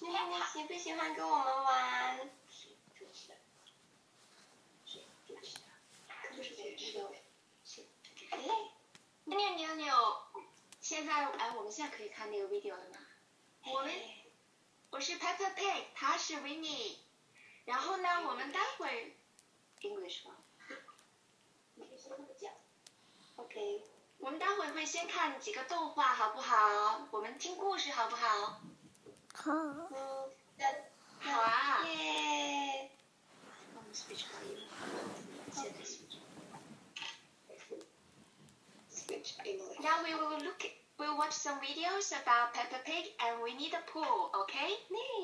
喜不喜欢跟我们玩？妞，现在我们现在可以看那个 video 了吗？我是 Peppa Pig， 他是 Winnie。然后呢，我们待会 English 吧。你可以先跟我讲。OK。我们待会会先看几个动画，好不好？我们听故事，好不好？ 好。 好啊。耶。我们 switch 可以吗？现在 switch。Now we'll watch some videos about Peppa Pig and Winnie the Pooh, okay?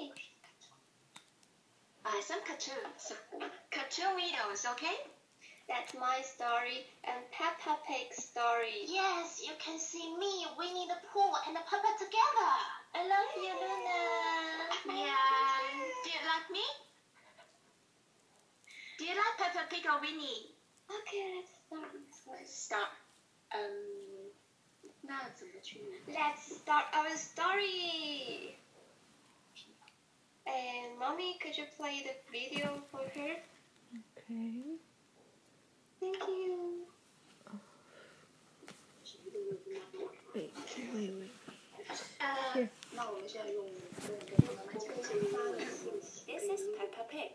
Some cartoon videos, okay? That's my story and Peppa Pig's story. Yes, you can see me, Winnie the Pooh, and Peppa together. I love you, Luna. Yeah. Do you like me? Do you like Peppa Pig or Winnie? Okay, let's start. Let's start our story. And Mommy, could you play the video for her? Okay. Thank you. Wait. Here. This is Peppa Pig.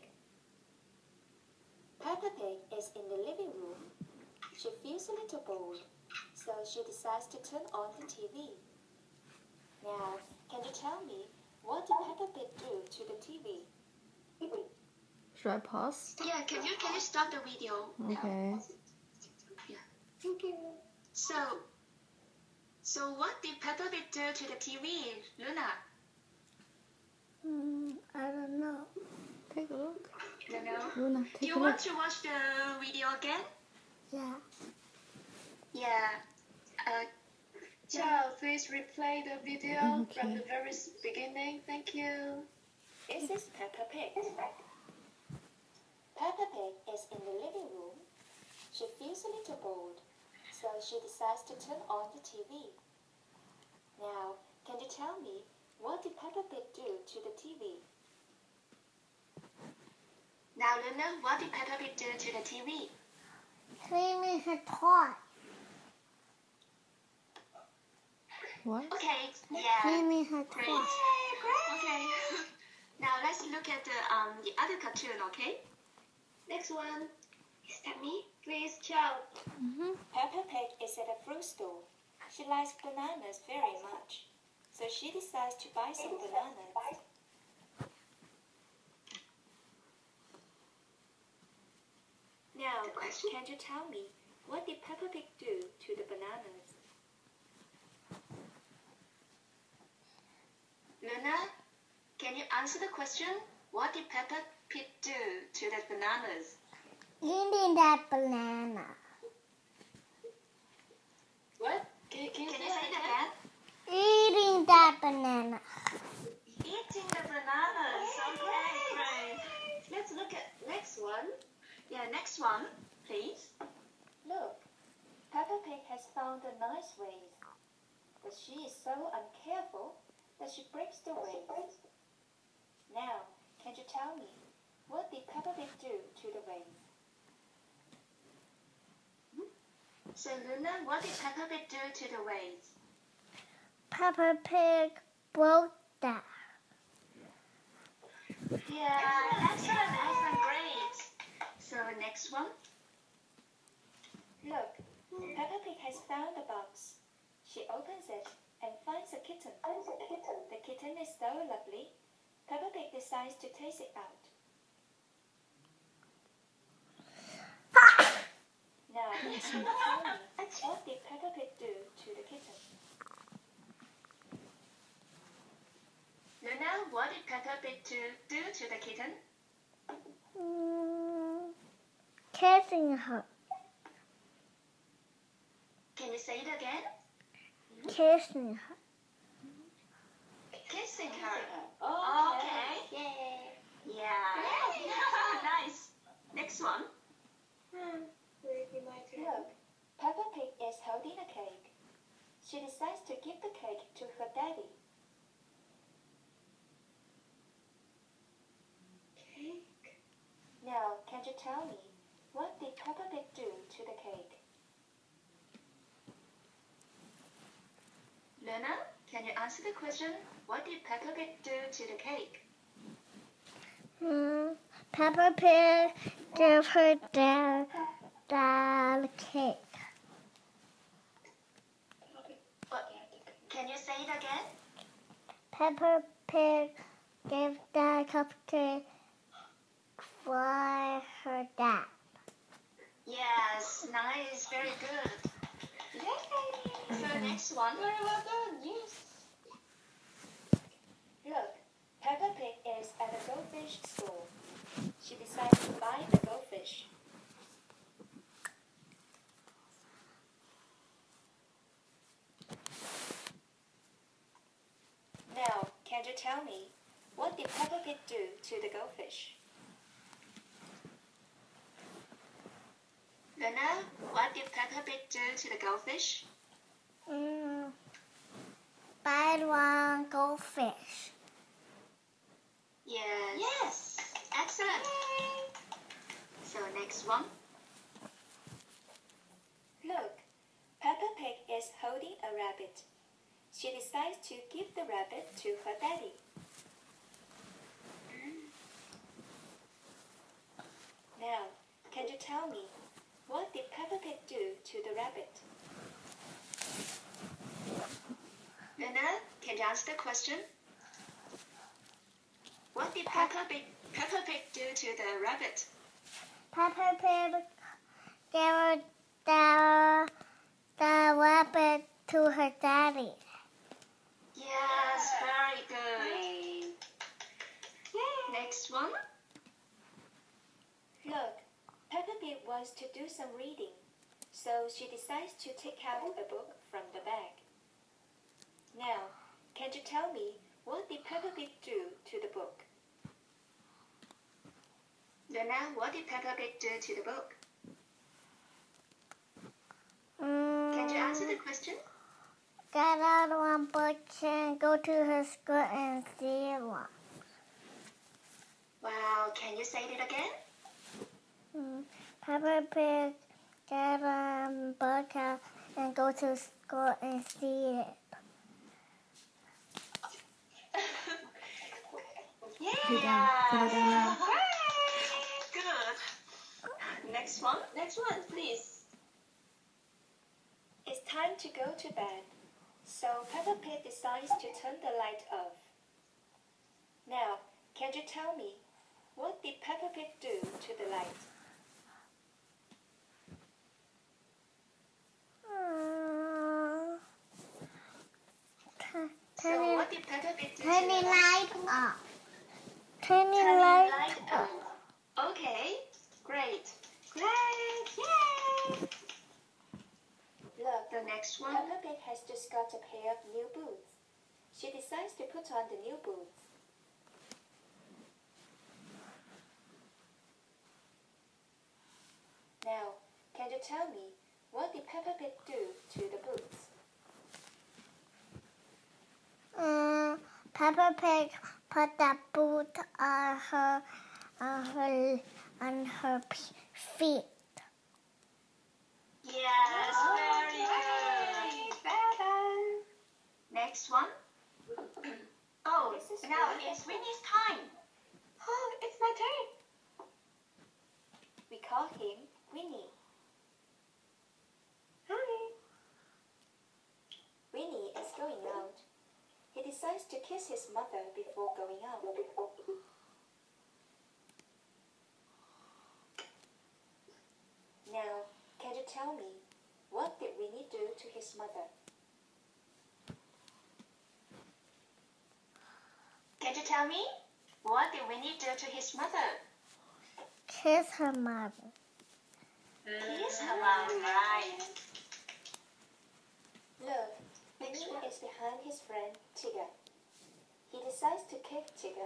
Peppa Pig is in the living room. She feels a little bored, so she decides to turn on the TV. Now, can you tell me, what did Peppa Pig do to the TV? Should I pause? Yeah, can you stop the video? Okay. Yeah. Thank you. So what did Peppa Pig do to the TV, Luna? I don't know. Take a look. You don't know? Luna, Do take you a want look. to watch the video again? Yeah. Yeah. Charles, please replay the video from the very beginning. Thank you. This is Peppa Pig. Peppa Pig is in the living room. She feels a little bored, so she decides to turn on the TV. Now, can you tell me, what did Peppa Pig do to the TV? Now, Luna, what did Peppa Pig do to the TV? Cleaning her toy. What? Okay, yeah. Cleaning her Great. toy. Okay. Now let's look at the other cartoon, okay? Next one. Is that me? Please, Charles. Peppa Pig is at a fruit store. She likes bananas very much, so she decides to buy some bananas. Now, can you tell me, what did Peppa Pig do to the bananas? Luna, can you answer the question? What did Peppa Pig do to the bananas? Eating that banana. What? Can you say it again? Eating that banana. Eating the bananas. Okay, great. Let's look at next one. Yeah, next one, please. Look, Peppa Pig has found a nice vase, but she is so uncareful that she breaks the vase. Now, can you tell me, what did Peppa Pig do to the vase? So, Luna, what did Peppa Pig do to the vase? Peppa Pig broke that. Yeah, excellent, great. So, next one. Look, Peppa Pig has found a box. She opens it and finds a kitten. The kitten is so lovely. Peppa Pig decides to taste it out. Now, can you tell me, what did Peppa Pig do to the kitten? Luna, what did Peppa Pig do to the kitten? Kissing her. Can you say it again? Kissing her. Kissing her. Okay. Yay. Yeah. Nice. Next one. Look, Peppa Pig is holding a cake. She decides to give the cake to her daddy. can you tell me, what did Peppa Pig do to the cake? Luna, can you answer the question? What did Peppa Pig do to the cake? Peppa Pig gave her dad the cake. Can you say it again? Peppa Pig gave the cupcake for her dad. Yes, nice, very good. Yay! So next one. Very well done, yes. Look, Peppa Pig is at a goldfish store. She decides to buy the goldfish. Now, can you tell me, what did Peppa Pig do to the goldfish? Luna, what did Peppa Pig do to the goldfish? Buy one goldfish. Yes. Yes. Excellent. Yay. So next one. Look, Peppa Pig is holding a rabbit. She decides to give the rabbit to her daddy. Now, can you tell me, what did Peppa Pig do to the rabbit? Luna, can you answer the question? What did Peppa Pig do to the rabbit? Peppa Pig gave the rabbit to her daddy. Yes, very good. Yay. Next one. Look, Peppa Pig wants to do some reading, so she decides to take out a book from the bag. Now, can you tell me, what did Peppa Pig do to the book? Luna, what did Peppa Pig do to the book? Can you answer the question? Get out one book and go to her school and see one. Wow, can you say it again? Peppa Pig get a book out and go to school and see it. Yeah. Put it down now. Good. Next one, please. It's time to go to bed. So Peppa Pig decides to turn the light off. Now, can you tell me, what did Peppa Pig do to the light? So what did Peppa Pig do to Turn the the light? light off. Turn the Turn the light light off. on. Okay, great. Great, yay! Look, the next one. Peppa Pig has just got a pair of new boots. She decides to put on the new boots. Now, can you tell me, what did Peppa Pig do to the boots? Peppa Pig put the boot on her feet. Yes, very good. Next one. Oh, now it's Winnie's time. Oh, it's my turn. We call him Winnie. Hi. Winnie is going out. He decides to kiss his mother before going out. Now, can you tell me, what did Winnie do to his mother? Can you tell me, what did Winnie do to his mother? Kiss her mother. Kiss her mom, right? Look, Winnie is behind his friend Tigger. He decides to kick Tigger.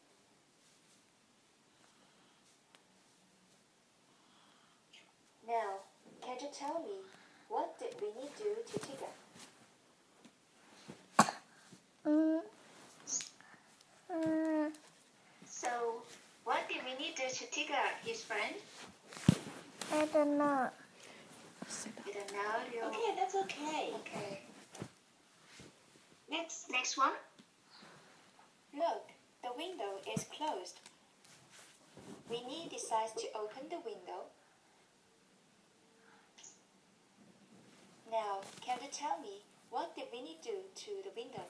Now, can you tell me, what did Winnie do to Tigger? So, what did Winnie do to Tigger, his friend? I don't know. You don't know? Okay, that's okay. Okay. Next one. Look, the window is closed. Winnie decides to open the window. Now, can you tell me what did Winnie do to the window?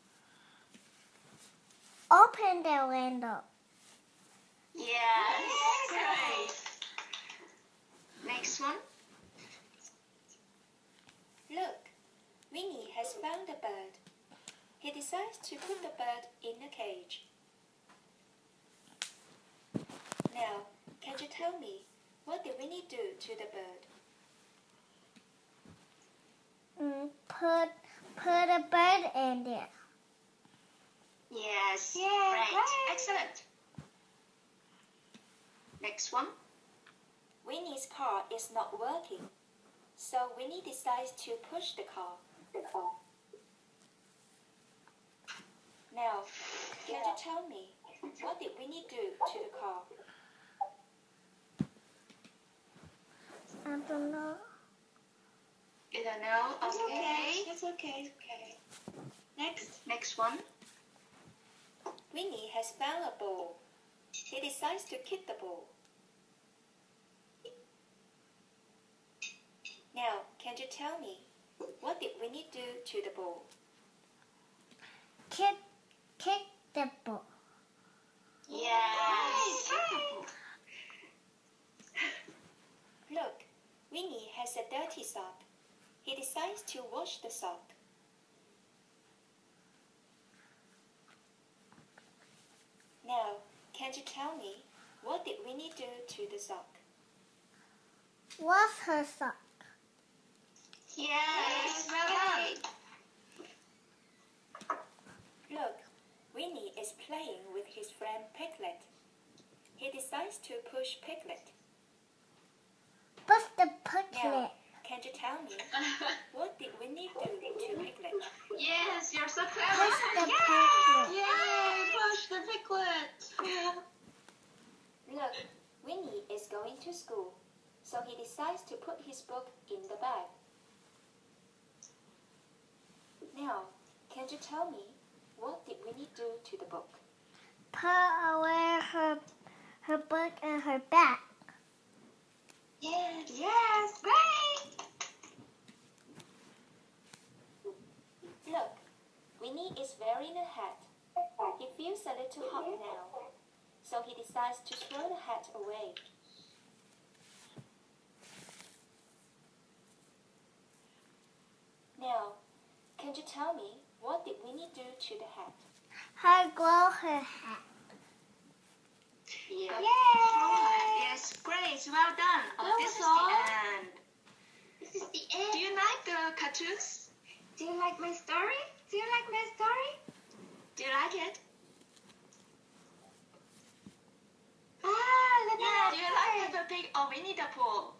Open the window. Yes, great. Next one. Look, Winnie has found a bird. He decides to put the bird in a cage. Now, can you tell me what did Winnie do to the bird? Put a bird in there. Yes, right. Excellent. Next one. Winnie's car is not working, so Winnie decides to push the car. Now, can you tell me what did Winnie do to the car? I don't know. You don't know? Okay. That's okay. Next one. Winnie has found a ball. He decides to kick the ball. Now, can you tell me what did Winnie do to the ball? Kick the ball. Yes. Look, Winnie has a dirty sock. He decides to wash the sock. Now, can you tell me what did Winnie do to the sock? Wash her sock. Yes, well done. Look, Winnie is playing with his friend Piglet. He decides to push Piglet. Push the Now, piglet. can you tell me what did Winnie do to Piglet? Yes, you're so clever. Push the piglet. Yay, push the piglet. Look, Winnie is going to school, so he decides to put his book in the bag. Now, can you tell me what did Winnie do to the book? Put away her book in her bag. Yes, great! Look, Winnie is wearing a hat. He feels a little hot now, so he decides to throw the hat away. Now, can you tell me what did Winnie do to the hat? Her glow her hat. Yeah. Yes, great, well done. Oh, this is all? the end. This is the end. Do you like the cartoons? Do you like my story? Do you like my story? Do you like it? Look Do at you like Peppa Pig or Winnie the Pooh?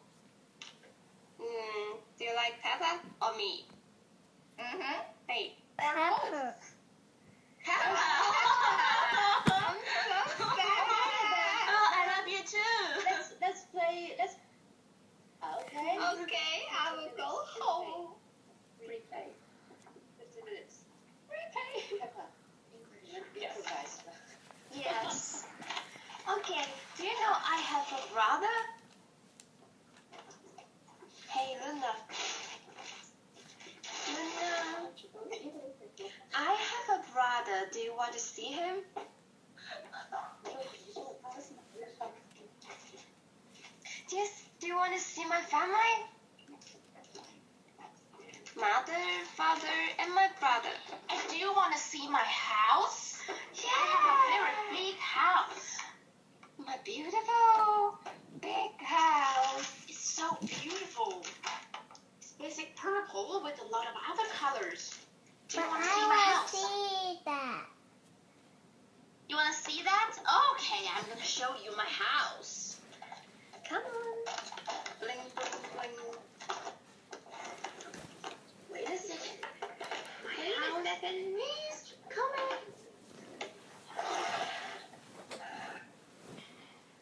Do you like Peppa or me? Hey. Pepper. Peppa! I'm so sad. Oh, I love you too. Let's play. Okay. Okay, I will go home. Replay. 15 minutes. Replay. Peppa. Yes. Yes. Okay, do you know I have a brother? Hey, Luna. Luna. I have a brother. Do you want to see him? Do you want to see my family? Mother, father, and my brother. And do you want to see my house? Yeah. I have a very big house. My beautiful big house. It's so beautiful. It's basic purple with a lot of other colors. Do But you want to see I my want house? to see that. You want to see that? Okay, I'm going to show you my house. Come on. Bling, bling, bling. Wait a second. My Wait a house second, miss. Come in.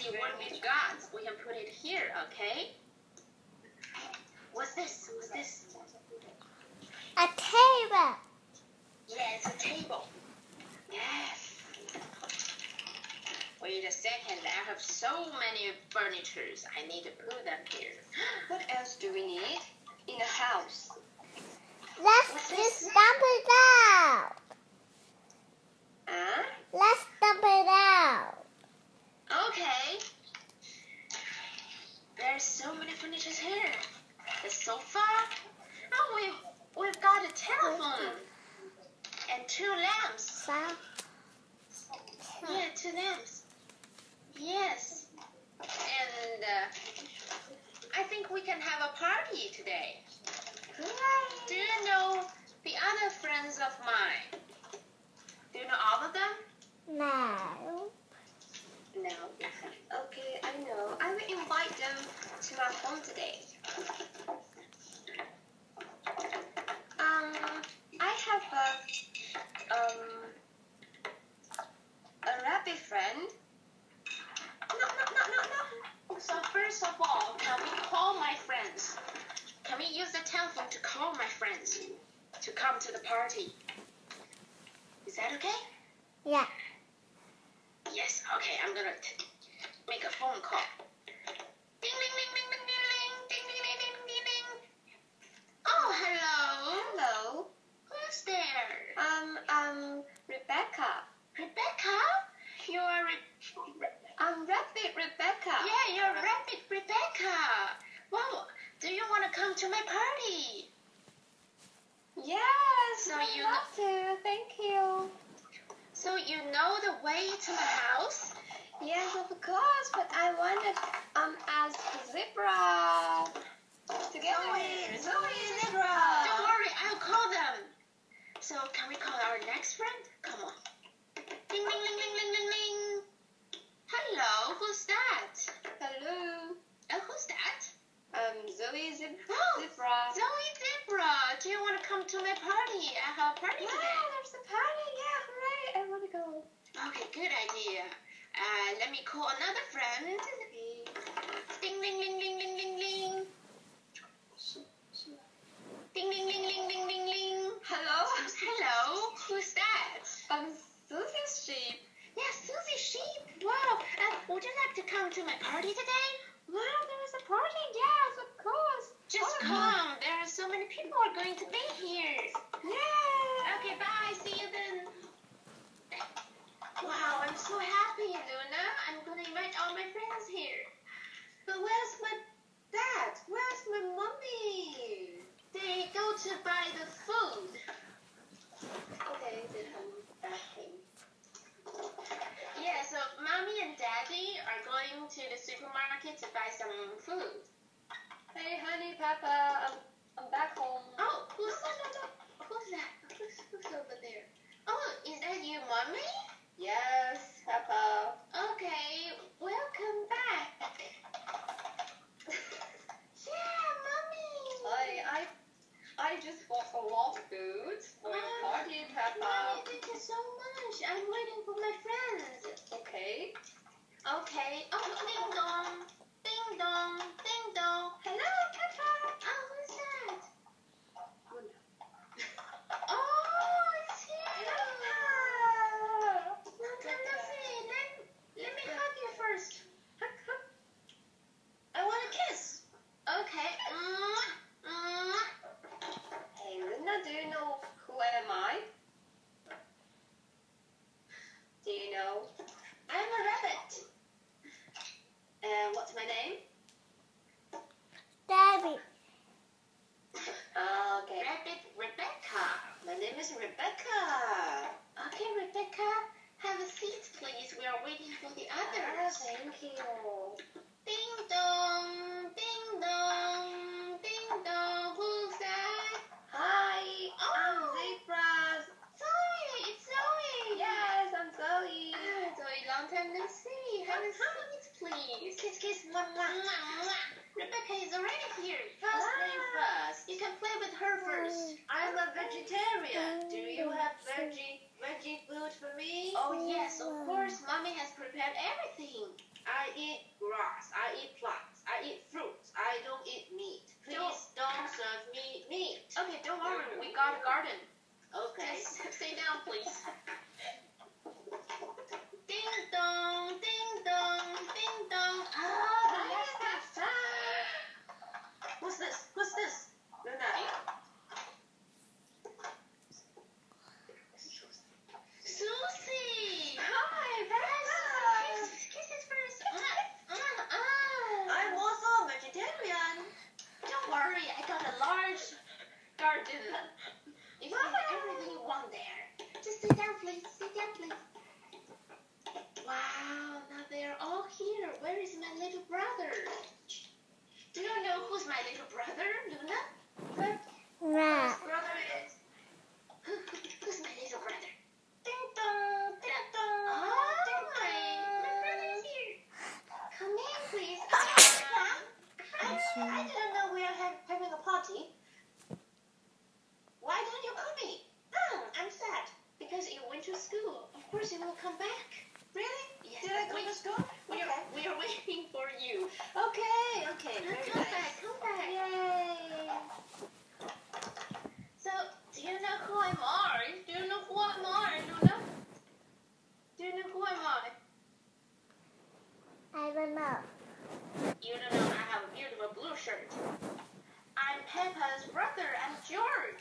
see what we've got. We can put it here, okay? What's this? What's this? A table. Yeah, it's a table. Yes. Wait a second. I have so many furnitures. I need to put them here. What else do we need in a house? Let's just dump it out. Huh? Let's dump it out. Okay. There's so many furnitures here. The sofa. Oh, we've got a telephone and 2 lamps. Yeah, 2 lamps. Yes. And I think we can have a party today. Do you know the other friends of mine? Do you know all of them? No. No. Okay, I know. I will invite them to my home today. I have a rabbit friend. No. So first of all, can we call my friends? Can we use the telephone to call my friends to come to the party? Is that okay? Yeah. Yes, okay, I'm gonna make a phone call. Ding, ding, ding, ding, ding, ding, ding, ding, ding, ding, ding, ding. Oh, hello. Hello. Who's there? Rebecca. Rebecca? You're I'm Rabbit Rebecca. Yeah, you're Rabbit Rebecca. Wow, do you want to come to my party? Yes, So I'd you- love to. Thank you. So you know the way to my house? Yes, of course, but I wanted as a zebra. Together. Zoe zebra. Don't worry, I'll call them. So can we call our next friend? Come on. Ding, ding, ding, ding, ding, ding, ding. Hello, who's that? Hello. Who's that? Zoe zebra. Zoe Zebra. Do you want to come to my party? I have a party Yeah, today. there's a party. Yeah, hooray. I want to go. Okay, good idea. Let me call another friend. Ding, ding, ding, ding, ding, ding, ding. Ding, ding, ding, ding, ding, ding, ding. Hello. Hello, who's that? Susie's sheep. Yes, Susie Sheep. Wow. Would you like to come to my party today? Wow, there is a party. Yes, of course. Just come. There are so many people are going to be here. Yeah. Okay, bye. See you then. Wow, I'm so happy, Luna. I'm going to invite all my friends here. But where's my dad? Where's my mommy? They go to buy the food. Okay, they come back home. Yeah, so Mommy and Daddy are going to the supermarket to buy some food. Hey, honey, Papa, I'm back home. Oh, who's that? Who's over there? Oh, is that you, Mommy? Yes, Papa. Okay, welcome back. Yeah, Mommy. I just bought a lot of food for your party, Papa. Mommy, thank you so much. I'm waiting for my friends. Okay. Okay. Oh, ding dong. Ding dong. Ding dong. Hello, Papa. Oh, who's that? Oh, it's you. Long time no see. Let me hug you first. I want a kiss. Okay. Hey, Luna, do you know who am I? Do you know? I'm a rabbit. And what's my name? Daddy. Okay. Rabbit Rebecca. My name is Rebecca. Okay, Rebecca. Have a seat, please. We are waiting for the others. Thank you. Ding dong. Ding dong. Ding dong. Who's that? Hi, I'm Oh. Zebra. Zoe. It's Zoe. Yes, I'm Zoe. Zoe, long time no see. Have a seat, please. Kiss, kiss, mwah, mwah. Mwah, mwah. Rebecca is already here. First name first. You can play with her first. I'm a vegetarian. Do you have veggie food for me? Oh yes, of course. Mommy has prepared everything. I eat garden. Okay. Just sit down, please. Ding dong, ding dong, ding dong. Ah, yes. What's this? What's this? Luna. Susie. Hi, Vanessa. Kisses first. I'm also a vegetarian. Don't worry, I got a large garden. You can have everything you want there. Just sit down, please. Sit down, please. Wow, now they're all here. Where is my little brother? Do you know who's my little brother, Luna? Nah. His brother is. Who's my little brother? Ding dong, ding dong, Oh, ding my dong. brother is here. Come in, please. I didn't know we are having a party. Why didn't you call me? I'm sad because you went to school. Of course, you will come back. Really? Yes, Did I go to school? We are waiting for you. Okay. Very Come nice. back, come back. Yay. So, do you know who am I? Do you know who am I, Luna? Do you know who am I? I don't know. You don't know I have a beautiful blue shirt. I'm Peppa's brother. I'm George.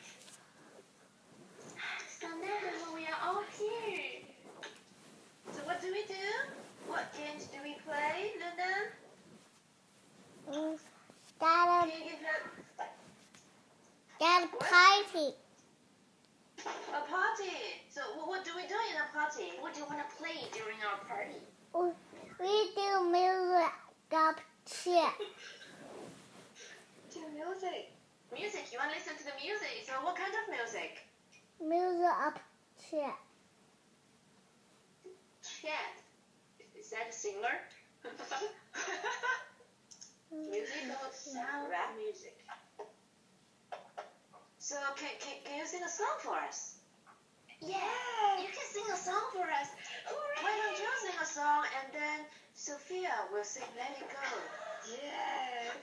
So now we are all here. So what do we do? What games do we play, Luna? Got Can you give her a party. a party? So what do we do in a party? What do you want to play during our party? We do music up here. To music. Music. You want to listen to the music? So what kind of music? Music up here. Chad. Is that a singer? Musical sound. Rap music. So can you sing a song for us? Yeah. You can sing a song for us. Hooray! Why don't you sing a song and then Sophia will sing Let It Go. Yes.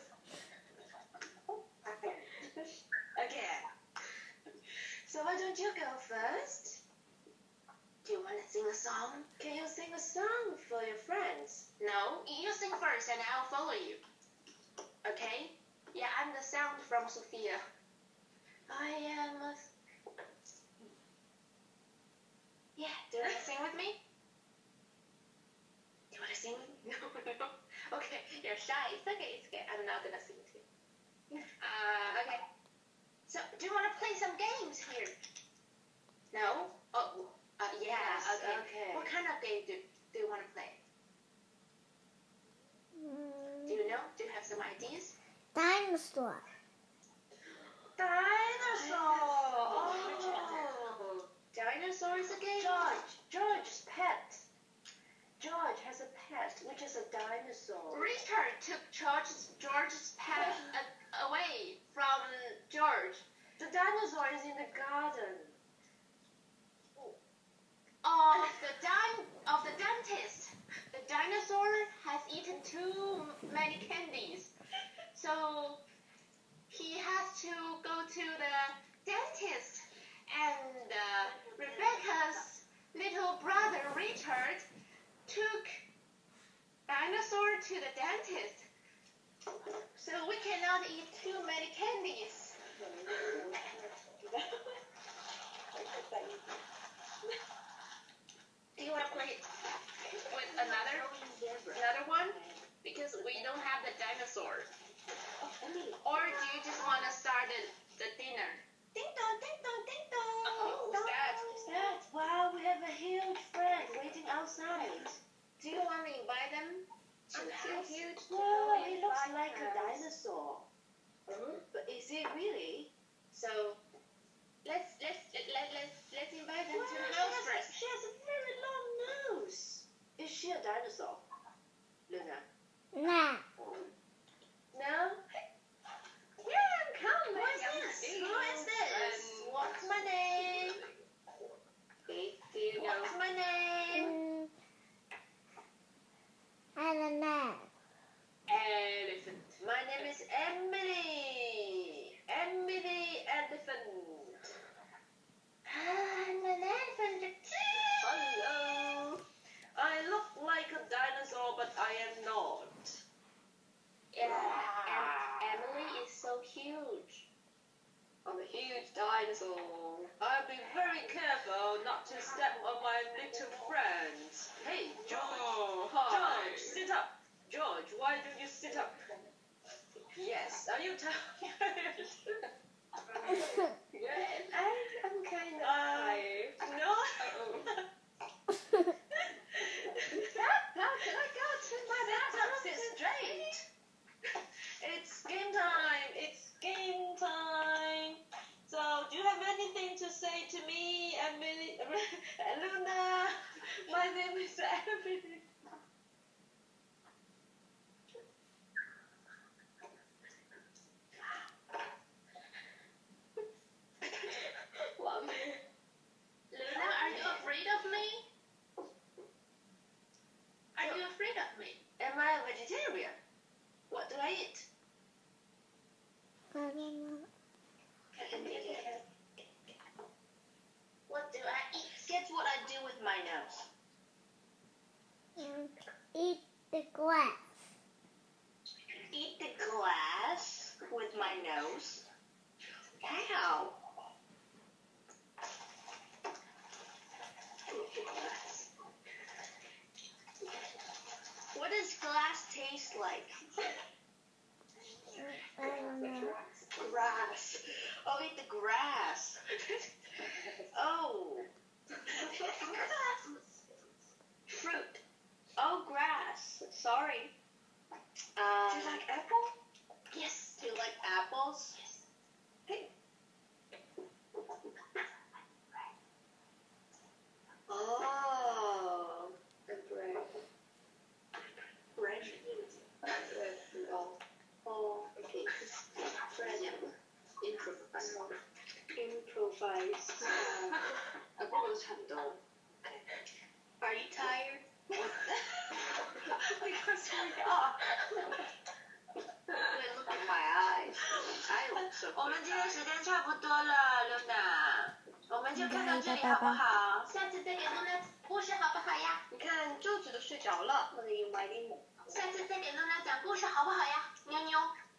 Again. So why don't you go first? Do you want to sing a song? Can you sing a song for your friends? No. You sing first and I'll follow you. Okay? Yeah, I'm the sound from Sophia. I am a... Yeah, do you want to sing with me? Do you want to sing with me? No. Okay, you're shy. It's okay. I'm not gonna sing too. Okay. So, do you want to play some games here? No? Oh, yeah. Yes, Okay. okay. What kind of game do you want to play? Do you know? Do you have some ideas? Dinosaur. Dinosaur! Oh. Dinosaurs again? George's pet. George has a pet, which is a dinosaur. Richard took George's pet away from George. The dinosaur is in the garden. Of the dentist. The dinosaur has eaten too many candies. So tired. I'm kind of tired. No. How can I go to my Sit straight. It's game time. It's game time. So, do you have anything to say to me, Emily, Luna? My name is Emily. Luna, are you afraid of me? Are you afraid of me? Am I a vegetarian? What do I eat? I don't know. What do I eat? Guess what I do with my nose? Eat the grass. Eat the glass with my nose? How? Eat the glass. What does glass taste like? I don't know. Grass. Oh, eat the grass. Oh. Fruit. Oh, grass. Sorry. Do you like apple? Yes. Do you like apples? Yes. Hey. Oh. The bread. Bread. Oh, okay. Bread. Improvise. Are you tired? Because we are. Look at my eyes. I look so 我们今天时间差不多了 ，Luna。我们就看到这里好不好？ 下次再给露娜讲故事好不好呀？ 你看柚子都睡着了，那个有买礼物。 下次再给露娜讲故事好不好呀？妞妞。